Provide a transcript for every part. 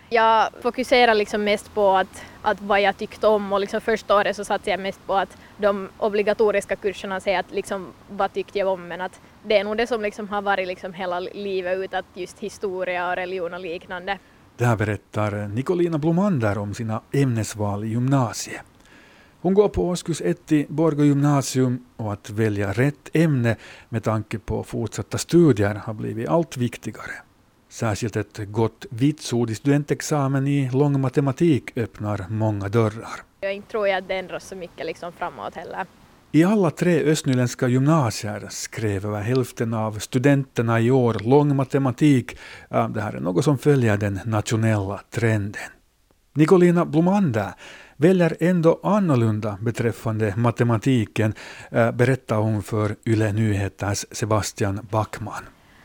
Jag fokuserar liksom mest på att vad jag tyckte om, och liksom första året så satt jag mest på att de obligatoriska kurserna säger att liksom vad tyckte jag om, men att det är nog det som liksom har varit liksom hela livet ut, att just historia och religion och liknande. Det här berättar Nicolina Blomander om sina ämnesval i gymnasiet. Hon går på årskurs 1 i Borgå gymnasium, och att välja rätt ämne med tanke på fortsatta studier har blivit allt viktigare. Särskilt ett gott vitsord i studentexamen i lång matematik öppnar många dörrar. Jag tror jag att det ändras så mycket liksom framåt heller. I alla 3 östnyländska gymnasier skrev över hälften av studenterna i år lång matematik. Det här är något som följer den nationella trenden. Nicolina Blomander väljer ändå annorlunda beträffande matematiken, berättar hon för Yle Nyheters Sebastian Backman.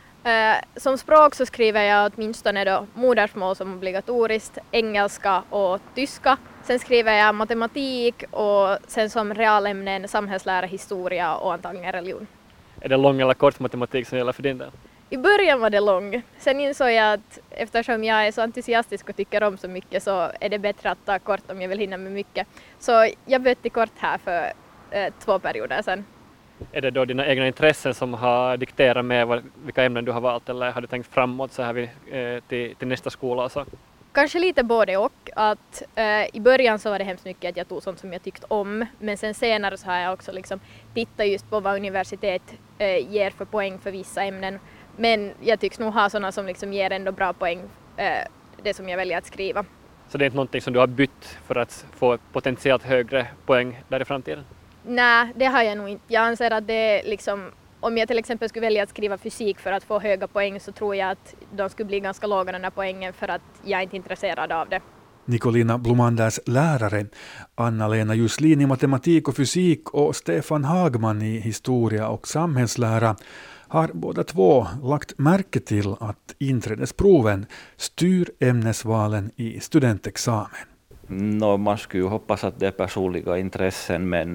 Som språk så skriver jag åtminstone då modersmål som obligatoriskt, engelska och tyska. Sen skriver jag matematik och sen som realämnen samhällslära, historia och antagligen religion. Är det lång eller kort matematik som gäller för din del? I början var det lång. Sen insåg jag att eftersom jag är så entusiastisk och tycker om så mycket så är det bättre att ta kort om jag vill hinna med mycket. Så jag bytte kort här för 2 perioder sedan. Är det då dina egna intressen som har dikterat med vilka ämnen du har valt, eller har du tänkt framåt så här till nästa skola? Så? Kanske lite både och. Att, i början så var det hemskt mycket att jag tog sånt som jag tyckte om, men sen senare så har jag också liksom tittat just på vad universitet ger för poäng för vissa ämnen. Men jag tycks nog ha sådana som liksom ger ändå bra poäng, det som jag väljer att skriva. Så det är inte någonting som du har bytt för att få potentiellt högre poäng där i framtiden? Nej, det har jag nog inte. Jag anser att det är liksom, om jag till exempel skulle välja att skriva fysik för att få höga poäng så tror jag att de skulle bli ganska låga den här poängen för att jag inte är intresserad av det. Nicolina Blomanders lärare, Anna-Lena Juslin i matematik och fysik och Stefan Hagman i historia och samhällslära har båda två lagt märke till att inträdesproven styr ämnesvalen i studentexamen. Man skulle ju hoppas att det är personliga intressen, men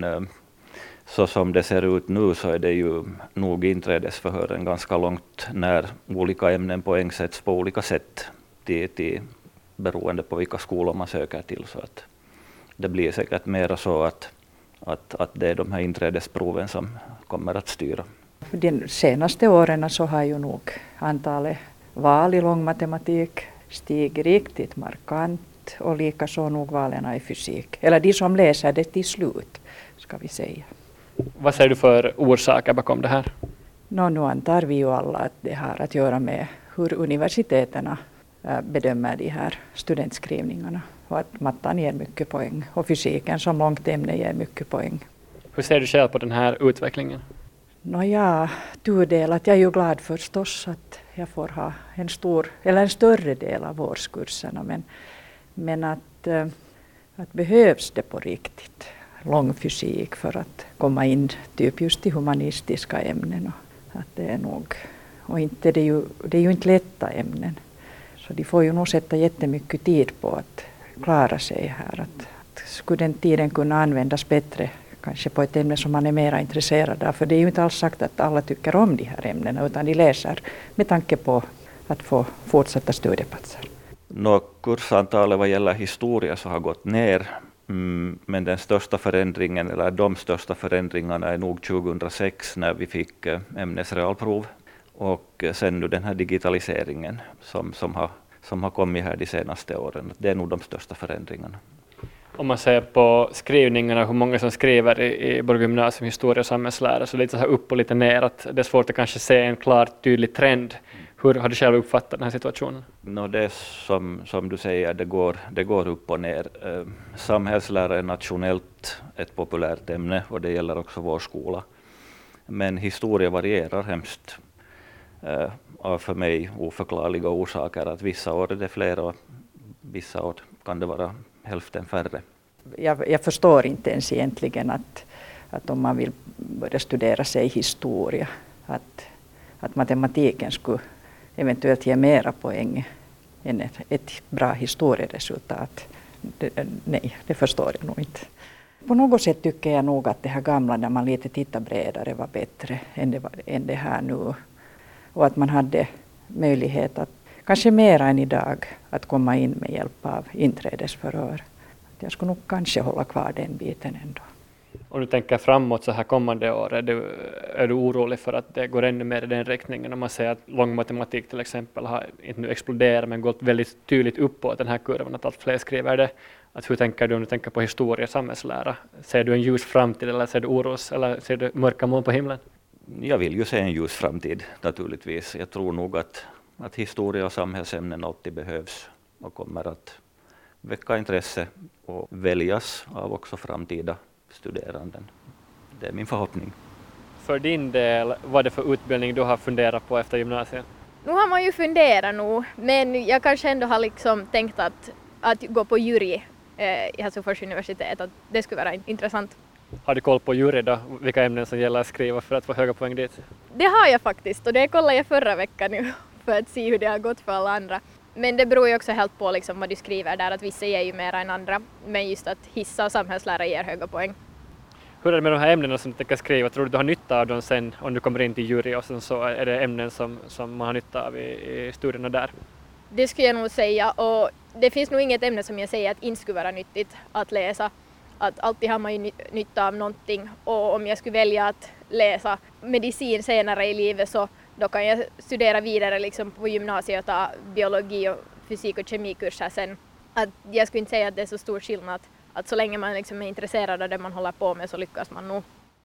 så som det ser ut nu så är det ju nog inträdesförhören ganska långt när olika ämnen poängsätts på olika sätt beroende på vilka skolor man söker till. Så att det blir säkert mer så att det är de här inträdesproven som kommer att styra. De senaste åren så har ju nog antalet val i långmatematik stigit riktigt markant, och likaså nog valen i fysik. Eller de som läser det till slut, ska vi säga. Vad ser du för orsaker bakom det här? Nu antar vi ju alla att det har att göra med hur universiteterna bedömer de här studentskrivningarna. Och att mattan ger mycket poäng och fysiken som långt ämne ger mycket poäng. Hur ser du själv på den här utvecklingen? Tudelat. Jag är ju glad förstås att jag får ha en större del av årskurserna. Men att behövs det på riktigt lång fysik för att komma in typ just i humanistiska ämnen. Och att det är nog, och inte, det är ju inte lätta ämnen. Så de får ju nog sätta jättemycket tid på att klara sig här. Att skulle den tiden kunna användas bättre, kanske på ett ämne som man är mer intresserad av. För det är ju inte alls sagt att alla tycker om de här ämnena, utan de läser med tanke på att få fortsätta studieplatser. Kursantalet vad gäller historia så har gått ner, men den största förändringen, eller de största förändringarna är nog 2006 när vi fick ämnesrealprov, och sen nu den här digitaliseringen som har kommit här de senaste åren. Det är nog de största förändringarna. Om man ser på skrivningarna, hur många som skriver i Borgå gymnasium historia och samhällslära, så lite så här upp och lite ner, att det är svårt att kanske se en klart tydlig trend. Hur har du själv uppfattat den här situationen? Det är som du säger, det går upp och ner. Samhällslära är nationellt ett populärt ämne, och det gäller också vår skola. Men historia varierar hemskt av för mig oförklarliga orsaker. Att vissa år är det fler och vissa år kan det vara hälften färre. Jag förstår inte ens egentligen att om man vill börja studera sig historia, att matematiken skulle eventuellt ge mera poäng än ett bra historieresultat. Det förstår jag nog inte. På något sätt tycker jag nog att det här gamla, där man lite tittar bredare, var bättre än det här nu. Och att man hade möjlighet att kanske mer än idag att komma in med hjälp av inträdesförhör. Jag skulle nog kanske hålla kvar den biten ändå. Om du tänker framåt så här kommande år, är du orolig för att det går ännu mer i den riktningen? Om man säger att lång matematik till exempel har inte nu exploderat men gått väldigt tydligt uppåt den här kurvan, att allt fler skriver det. Hur tänker du om du tänker på historia och samhällslära? Ser du en ljus framtid eller ser du oros eller ser du mörka moln på himlen? Jag vill ju se en ljus framtid naturligtvis. Jag tror nog att historia och samhällsämnen alltid behövs och kommer att väcka intresse och väljas av också framtida studeranden. Det är min förhoppning. För din del, vad är det för utbildning du har funderat på efter gymnasiet? Nu har man ju funderat nu, men jag kanske ändå har liksom tänkt att gå på jury i Helsingfors universitet, att det skulle vara intressant. Har du koll på jury då, vilka ämnen som gäller att skriva för att få höga poäng dit? Det har jag faktiskt och det kollade jag förra veckan nu för att se hur det har gått för alla andra. Men det beror ju också helt på liksom vad du skriver där, att vissa ger ju mer än andra, men just att hissa och samhällslära ger höga poäng. Hur är det med de här ämnena som du tänker skriva? Tror du du har nytta av dem sen om du kommer in till jury och sen så är det ämnen som man har nytta av i studierna där? Det skulle jag nog säga, och det finns nog inget ämne som jag säger att inte skulle vara nyttigt att läsa. Att alltid har man ju nytta av någonting, och om jag skulle välja att läsa medicin senare i livet så då kan jag studera vidare liksom på gymnasiet och ta biologi och fysik och kemikurser sen. Att jag skulle inte säga att det är så stor skillnad, att så länge man liksom är intresserad av det man håller på med så lyckas man nog.